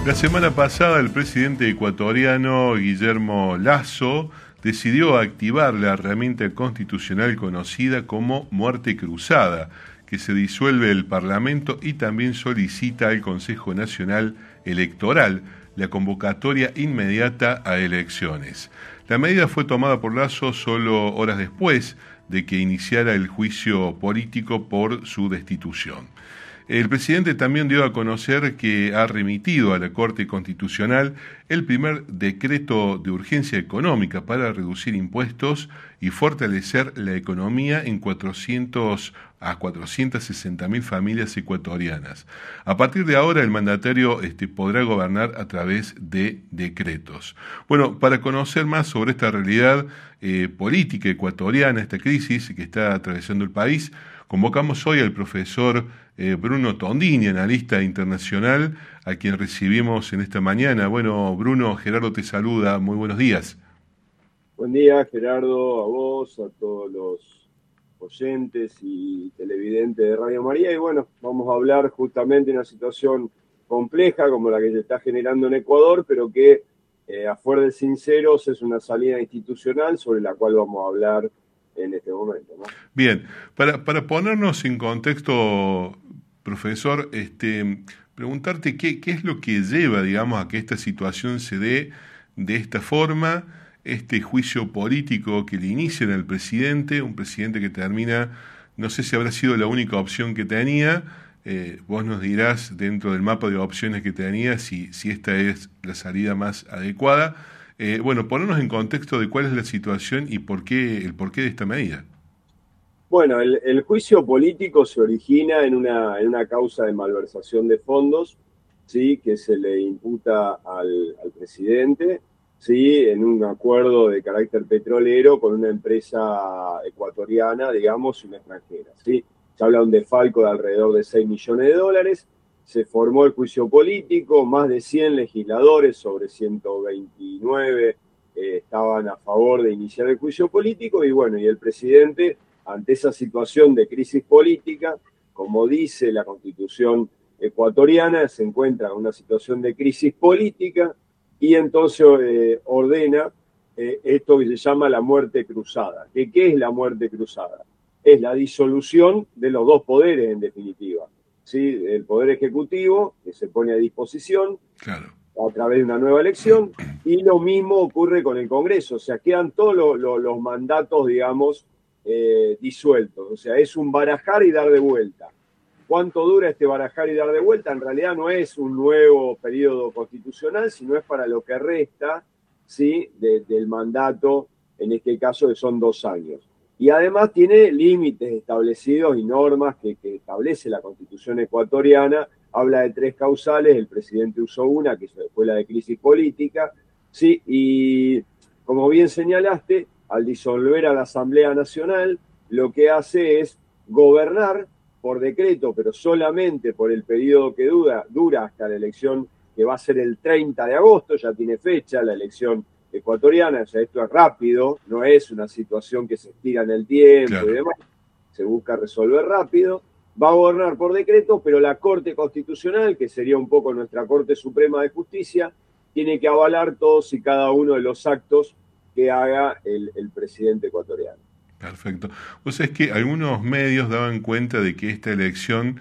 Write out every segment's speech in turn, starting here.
La semana pasada el presidente ecuatoriano Guillermo Lasso decidió activar la herramienta constitucional conocida como muerte cruzada, que se disuelve el Parlamento y también solicita al Consejo Nacional Electoral la convocatoria inmediata a elecciones. La medida fue tomada por Lasso solo horas después de que iniciara el juicio político por su destitución. El presidente también dio a conocer que ha remitido a la Corte Constitucional el primer decreto de urgencia económica para reducir impuestos y fortalecer la economía en 400 a 460.000 familias ecuatorianas. A partir de ahora el mandatario podrá gobernar a través de decretos. Bueno, para conocer más sobre esta realidad política ecuatoriana, esta crisis que está atravesando el país, convocamos hoy al profesor Bruno Tondini, analista internacional, a quien recibimos en esta mañana. Bueno, Bruno, Gerardo te saluda, muy buenos días. Buen día, Gerardo, a vos, a todos los oyentes y televidentes de Radio María. Y bueno, vamos a hablar justamente de una situación compleja como la que se está generando en Ecuador, pero que a fuer de sinceros es una salida institucional sobre la cual vamos a hablar en este momento, ¿no? Bien, para ponernos en contexto, profesor, preguntarte qué es lo que lleva, digamos, a que esta situación se dé de esta forma, este juicio político que le inician al presidente, un presidente que termina, no sé si habrá sido la única opción que tenía, vos nos dirás dentro del mapa de opciones que tenía si esta es la salida más adecuada. Bueno, ponernos en contexto de cuál es la situación y el porqué de esta medida. Bueno, el juicio político se origina en una causa de malversación de fondos, ¿sí?, que se le imputa al presidente, ¿sí?, en un acuerdo de carácter petrolero con una empresa ecuatoriana, digamos, y una extranjera, ¿sí? Se habla de un desfalco de alrededor de $6 millones. Se formó el juicio político, más de 100 legisladores sobre 129 estaban a favor de iniciar el juicio político y bueno, y el presidente, ante esa situación de crisis política, como dice la Constitución ecuatoriana, se encuentra en una situación de crisis política y entonces ordena esto que se llama la muerte cruzada. ¿Qué es la muerte cruzada? Es la disolución de los dos poderes, en definitiva. ¿Sí? El Poder Ejecutivo, que se pone a disposición, claro, a través de una nueva elección, y lo mismo ocurre con el Congreso, o sea, quedan todos los mandatos, digamos, disueltos, o sea, es un barajar y dar de vuelta. ¿Cuánto dura este barajar y dar de vuelta? En realidad no es un nuevo periodo constitucional, sino es para lo que resta, ¿sí?, del mandato, en este caso que son 2 años. Y además tiene límites establecidos y normas que establece la Constitución ecuatoriana. Habla de 3 causales, el presidente usó una, que fue la de crisis política, ¿sí? Y como bien señalaste, al disolver a la Asamblea Nacional, lo que hace es gobernar por decreto, pero solamente por el periodo que dura hasta la elección, que va a ser el 30 de agosto, ya tiene fecha la elección ecuatoriana, o sea, esto es rápido, no es una situación que se estira en el tiempo, claro, y demás, se busca resolver rápido, va a gobernar por decreto, pero la Corte Constitucional, que sería un poco nuestra Corte Suprema de Justicia, tiene que avalar todos y cada uno de los actos que haga el presidente ecuatoriano. Perfecto. O sea, es que algunos medios daban cuenta de que esta elección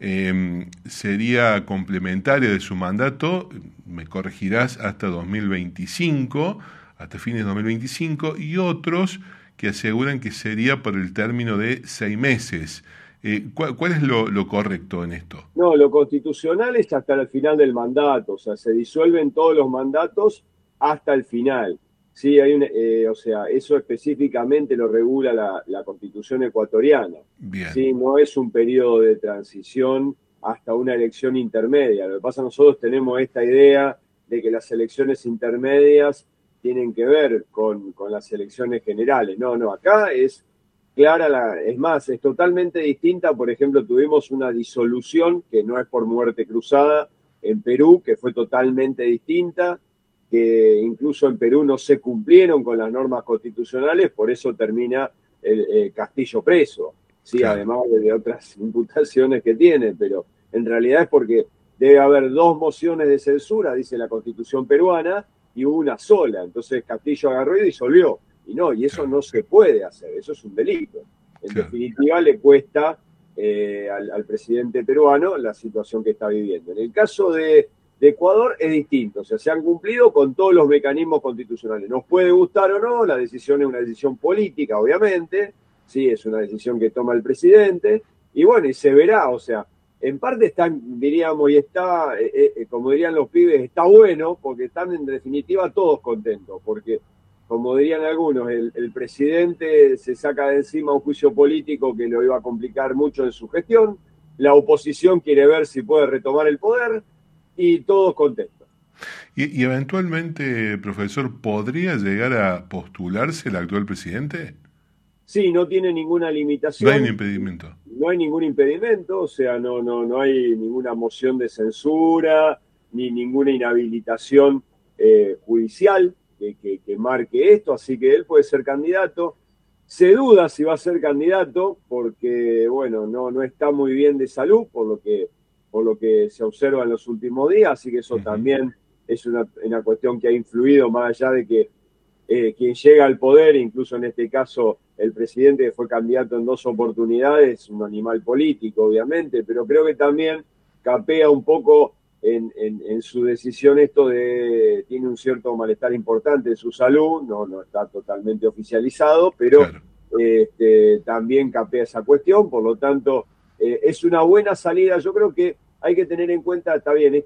sería complementaria de su mandato, me corregirás, hasta 2025, hasta fines de 2025, y otros que aseguran que sería por el término de 6 meses. ¿Cuál es lo correcto en esto? No, lo constitucional es hasta el final del mandato, o sea, se disuelven todos los mandatos hasta el final. Sí, o sea, eso específicamente lo regula la Constitución ecuatoriana. Bien. Sí, no es un periodo de transición hasta una elección intermedia. Lo que pasa, nosotros tenemos esta idea de que las elecciones intermedias tienen que ver con las elecciones generales. No, acá es clara, es más, es totalmente distinta. Por ejemplo, tuvimos una disolución que no es por muerte cruzada en Perú, que fue totalmente distinta, que incluso en Perú no se cumplieron con las normas constitucionales, por eso termina el Castillo preso, ¿sí? Claro. Además de otras imputaciones que tiene, pero en realidad es porque debe haber 2 mociones de censura, dice la Constitución peruana, y hubo una sola. Entonces Castillo agarró y disolvió. Y eso no se puede hacer, eso es un delito. En definitiva, le cuesta al presidente peruano la situación que está viviendo. En el caso de Ecuador es distinto, o sea, se han cumplido con todos los mecanismos constitucionales. Nos puede gustar o no, la decisión es una decisión política, obviamente, sí, es una decisión que toma el presidente, y bueno, y se verá, o sea, en parte están, diríamos, y está, como dirían los pibes, está bueno, porque están en definitiva todos contentos, porque, como dirían algunos, el presidente se saca de encima un juicio político que lo iba a complicar mucho en su gestión, la oposición quiere ver si puede retomar el poder, y todos contentos. Y eventualmente, profesor, ¿podría llegar a postularse el actual presidente? Sí, no tiene ninguna limitación. No hay impedimento. No hay ningún impedimento, o sea, no hay ninguna moción de censura, ni ninguna inhabilitación judicial que marque esto, así que él puede ser candidato. Se duda si va a ser candidato porque, bueno, no está muy bien de salud, por lo que se observa en los últimos días, así que eso también es una cuestión que ha influido más allá de que quien llega al poder, incluso en este caso el presidente que fue candidato en 2 oportunidades, un animal político obviamente, pero creo que también capea un poco en su decisión esto de, tiene un cierto malestar importante en su salud, no está totalmente oficializado, pero claro. También capea esa cuestión, por lo tanto es una buena salida. Yo creo que hay que tener en cuenta, está bien,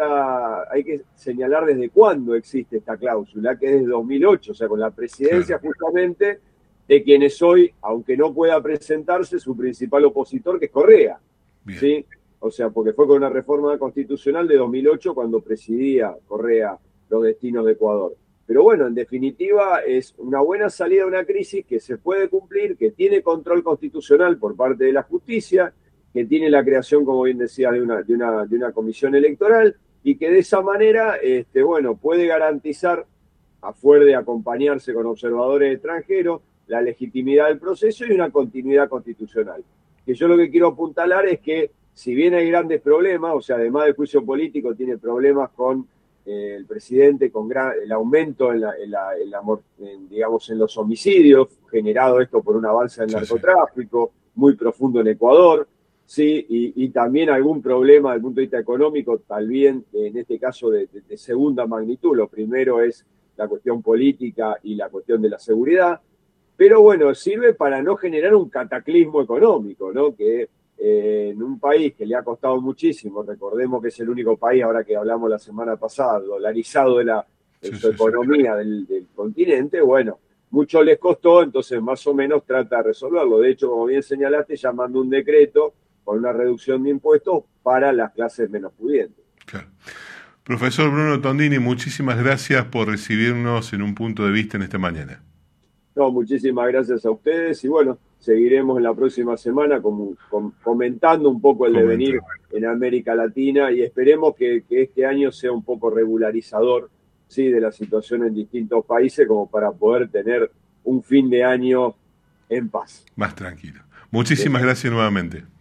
hay que señalar desde cuándo existe esta cláusula, que es desde 2008, o sea, con la presidencia justamente de quienes hoy, aunque no pueda presentarse, su principal opositor, que es Correa, ¿sí? O sea, porque fue con una reforma constitucional de 2008 cuando presidía Correa los destinos de Ecuador. Pero bueno, en definitiva, es una buena salida de una crisis que se puede cumplir, que tiene control constitucional por parte de la justicia, que tiene la creación, como bien decía, de una comisión electoral, y que de esa manera, bueno, puede garantizar, a fuer de acompañarse con observadores extranjeros, la legitimidad del proceso y una continuidad constitucional. Que yo lo que quiero apuntalar es que, si bien hay grandes problemas, o sea, además del juicio político, tiene problemas con el presidente, con el aumento digamos, en los homicidios, generado esto por un avance del narcotráfico, muy profundo en Ecuador, sí, y también algún problema desde el punto de vista económico, también en este caso de segunda magnitud. Lo primero es la cuestión política y la cuestión de la seguridad, pero bueno, sirve para no generar un cataclismo económico, ¿no? Que en un país que le ha costado muchísimo, recordemos que es el único país, ahora que hablamos la semana pasada, dolarizado de su economía del continente, bueno, mucho les costó, entonces más o menos trata de resolverlo. De hecho, como bien señalaste, ya mandó un decreto con una reducción de impuestos para las clases menos pudientes. Claro. Profesor Bruno Tondini, muchísimas gracias por recibirnos en Un Punto de Vista en esta mañana. No, muchísimas gracias a ustedes y bueno, seguiremos en la próxima semana comentando un poco el devenir en América Latina y esperemos que este año sea un poco regularizador, ¿sí?, de la situación en distintos países como para poder tener un fin de año en paz. Más tranquilo. Muchísimas gracias nuevamente.